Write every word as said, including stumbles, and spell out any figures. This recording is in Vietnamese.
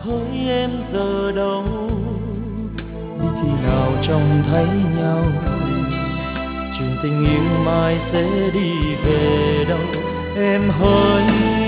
hỡi em giờ đâu, biết khi nào trông thấy nhau, chuyện tình yêu mai sẽ đi về đâu. Em hỡi